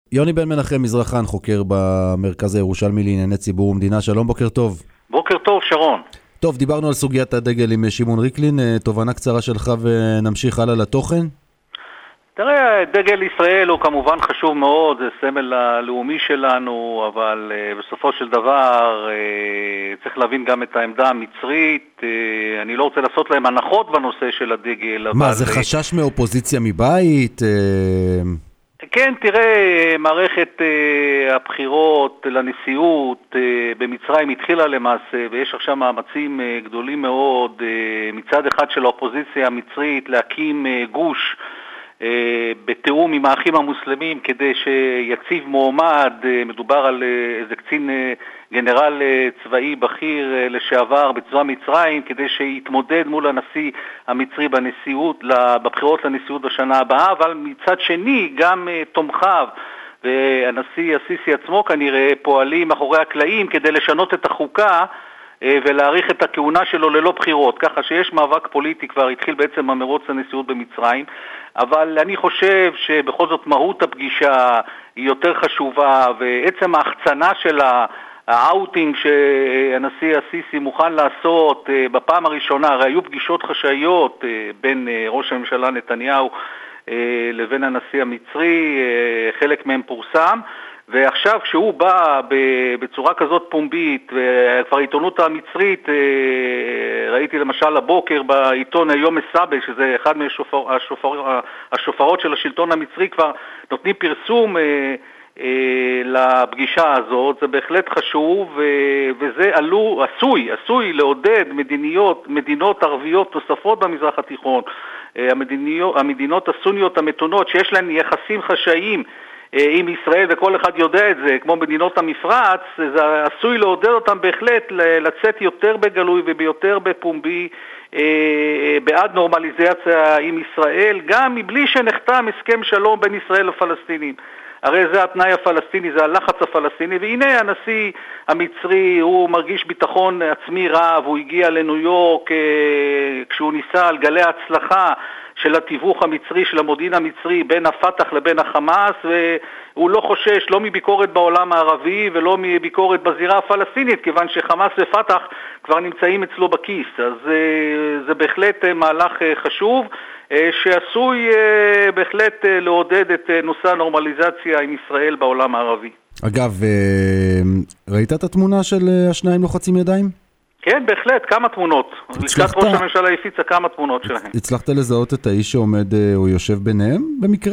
יוני בן מנחם מזרחן, חוקר במרכז הירושלמי לענייני ציבור ומדינה. שלום, בוקר טוב. בוקר טוב, שרון. טוב, דיברנו על סוגיית הדגל עם שמעון ריקלין. תובנה קצרה שלך ונמשיך הלאה לתוכן. תראה, דגל ישראל הוא כמובן חשוב מאוד, זה סמל הלאומי שלנו, אבל בסופו של דבר צריך להבין גם את העמדה המצרית. אני לא רוצה לעשות להם הנחות בנושא של הדגל. מה, אבל... זה חשש מאופוזיציה מבית? כן, תראה, מערכת הבחירות לנשיאות במצרים התחילה למעשה, ויש עכשיו מאמצים גדולים מאוד מצד אחד של האופוזיציה המצרית להקים גוש בתיאום עם האחים המוסלמים כדי שיציב מועמד. מדובר על איזה קצין גנרל צבאי בכיר לשעבר בצבא מצרים, כדי שיתמודד מול הנשיא המצרי בבחירות לנשיאות בשנה הבאה, אבל מצד שני גם תומכיו והנשיא הסיסי עצמו כנראה פועלים מאחורי הקלעים כדי לשנות את החוקה ולהאריך את הכהונה שלו ללא בחירות, ככה שיש מאבק פוליטי, כבר התחיל בעצם המרוץ לנשיאות במצרים. אבל אני חושב שבכל זאת מהות הפגישה היא יותר חשובה, ועצם ההחצנה של האוטינג שהנשיא הסיסי מוכן לעשות בפעם הראשונה, הרי היו פגישות חשאיות בין ראש הממשלה נתניהו לבין הנשיא המצרי, חלק מהם פורסם, ועכשיו כשהוא בא בצורה כזאת פומבית, וכבר העיתונות המצרית, ראיתי למשל הבוקר בעיתון היום מסאבה, שזה אחד מהשופרות של השלטון המצרי, כבר נותנים פרסום לפגישה הזאת. זה בהחלט חשוב, וזה עשוי לעודד מדינות ערביות נוספות במזרח התיכון, המדינות הסוניות המתונות שיש להן יחסים חשאיים עם ישראל, וכל אחד יודע את זה, כמו מדינות המפרץ, זה עשוי לעודד אותם בהחלט לצאת יותר בגלוי וביותר בפומבי בעד נורמליזציה עם ישראל, גם מבלי שנחתם הסכם שלום בין ישראל לפלסטינים. הרי זה התנאי הפלסטיני, זה הלחץ הפלסטיני, והנה הנשיא המצרי, הוא מרגיש ביטחון עצמי רב, הוא הגיע לניו יורק כשהוא ניסה על גלי ההצלחה של התיווך המצרי, של המודיעין המצרי בין הפתח לבין החמאס, והוא לא חושש לא מביקורת בעולם הערבי ולא מביקורת בזירה הפלסטינית, כיוון שחמאס ופתח כבר נמצאים אצלו בכיס. אז זה בהחלט מהלך חשוב שעשוי בהחלט לעודד את נושא הנורמליזציה עם ישראל בעולם הערבי. אגב, ראית את התמונה של השניים לוחצים ידיים? כן, בהחלט, כמה תמונות. לשכת ראש הממשלה הפיצה כמה תמונות שלהם. הצלחת לזהות את האיש שעומד או יושב ביניהם במקרה?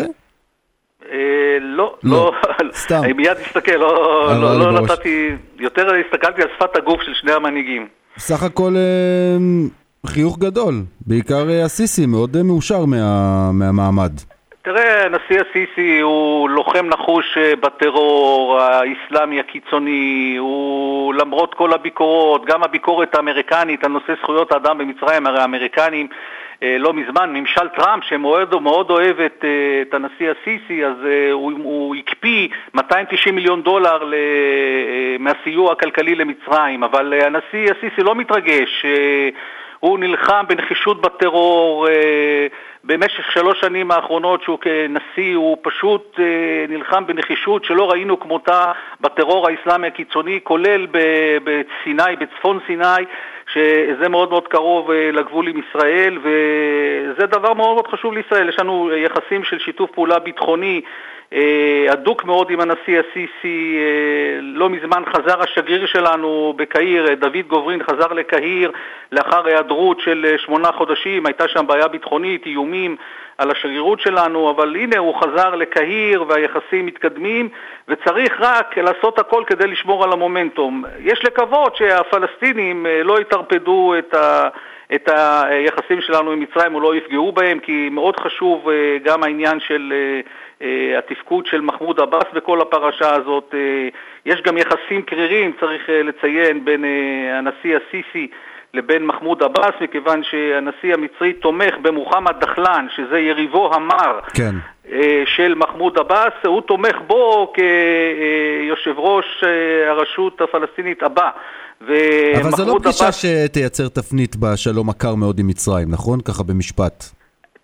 לא. סתם. אני מיד אסתכל, לא נתתי, יותר הסתכלתי על שפת הגוף של שני המנהיגים. סך הכל חיוך גדול, בעיקר הסיסי, מאוד מאושר מהמעמד. תראה, הנשיא הסיסי הוא לוחם נחוש בטרור האסלאמי הקיצוני, הוא למרות כל הביקורות, גם הביקורת האמריקנית על נושא זכויות האדם במצרים, הרי האמריקנים לא מזמן, ממשל טראמפ שמאוד אוהב את הנשיא הסיסי, אז הוא הקפיא $290 מיליון מהסיוע הכלכלי למצרים, אבל הנשיא הסיסי לא מתרגש, הוא נלחם בנחישות בטרור במשך 3 שנים האחרונות שהוא כנשיא, הוא פשוט נלחם בנחישות שלא ראינו כמותה בטרור האסלאמי הקיצוני, כולל בסיני, בצפון סיני, שזה מאוד מאוד קרוב לגבול עם ישראל, וזה דבר מאוד מאוד חשוב לישראל. יש לנו יחסים של שיתוף פעולה ביטחוני הדוק מאוד עם הנשיא הסיסי. לא מזמן חזר השגריר שלנו בקהיר, דוד גוברין, חזר לקהיר לאחר היעדרות של 8 חודשים, הייתה שם בעיה ביטחונית, איומים על השגרירות שלנו, אבל הנה הוא חזר לקהיר והיחסים מתקדמים, וצריך רק לעשות הכל כדי לשמור על המומנטום. יש לקוות שהפלסטינים לא יתרפדו את היחסים שלנו עם מצרים, או לא יפגעו בהם, כי מאוד חשוב גם העניין של התפקוד של מחמוד עבאס בכל הפרשה הזאת. יש גם יחסים קרירים, צריך לציין, בין הנשיא הסיסי לבין מחמוד עבאס, מכיוון שהנשיא המצרי תומך במוחמד דחלן, שזה יריבו המר כן. של מחמוד עבאס, הוא תומך בו כיושב ראש הרשות הפלסטינית הבא. אבל זה לא פגישה שתייצר תפנית בשלום הקר מאוד עם מצרים, נכון? ככה במשפט.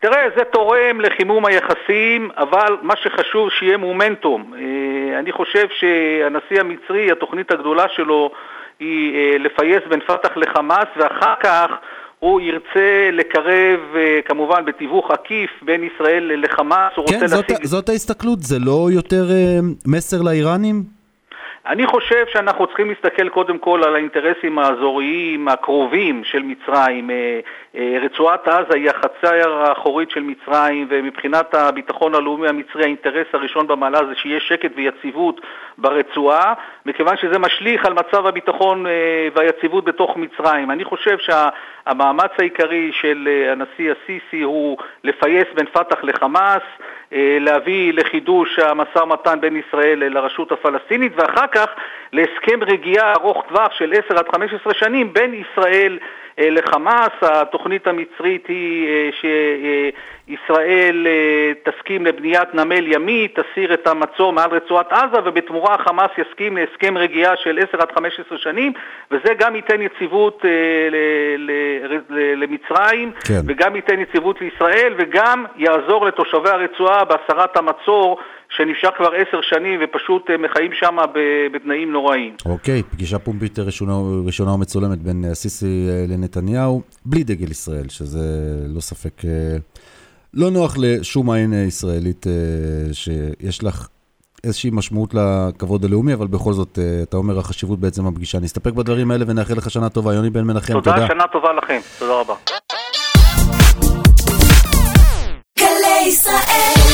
תראה, זה תורם לחימום היחסים, אבל מה שחשוב שיהיה מומנטום. אני חושב שהנשיא המצרי, התוכנית הגדולה שלו היא לפייס בין פתח לחמאס, ואחר כך הוא ירצה לקרב, כמובן בתיווך עקיף בין ישראל לחמאס. כן, זאת ההסתכלות, זה לא יותר מסר לאיראנים? אני חושב שאנחנו צריכים להסתכל קודם כל על האינטרסים האזוריים הקרובים של מצרים. רצועת עזה היא החצר האחורית של מצרים, ומבחינת הביטחון הלאומי המצרי האינטרס הראשון במעלה זה שיהיה שקט ויציבות ברצועה, מכיוון שזה משליך על מצב הביטחון והיציבות בתוך מצרים. אני חושב שהמאמץ העיקרי של הנשיא הסיסי הוא לפייס בין פתח לחמאס, להביא לחידוש המשא ומתן בין ישראל לרשות הפלסטינית, ואחר כך להסכם רגיעה ארוך טווח של 10 עד 15 שנים בין ישראל לחמאס. התוכנית המצרית היא שישראל תסכים לבניית נמל ימי, תסיר את המצור מעל רצועת עזה, ובתמורה חמאס יסכים להסכם רגיעה של 10 עד 15 שנים, וזה גם ייתן יציבות למצרים, כן. וגם ייתן יציבות לישראל, וגם יעזור לתושבי הרצועה בהסרת המצור שנמשך כבר 10 שנים ופשוט מחיים שם בתנאים נוראים. אוקיי, פגישה פומבית ראשונה ומצולמת בין סיסי לנתניהו, בלי דגל ישראל, שזה לא ספק, לא נוח לשום עין ישראלית שיש לך איזושהי משמעות לכבוד הלאומי, אבל בכל זאת, אתה אומר, החשיבות בעצם הפגישה. נסתפק בדברים האלה ונאחל לך שנה טובה. יוני בן מנחם, תודה. תודה, שנה טובה לכם. תודה רבה. גלי ישראל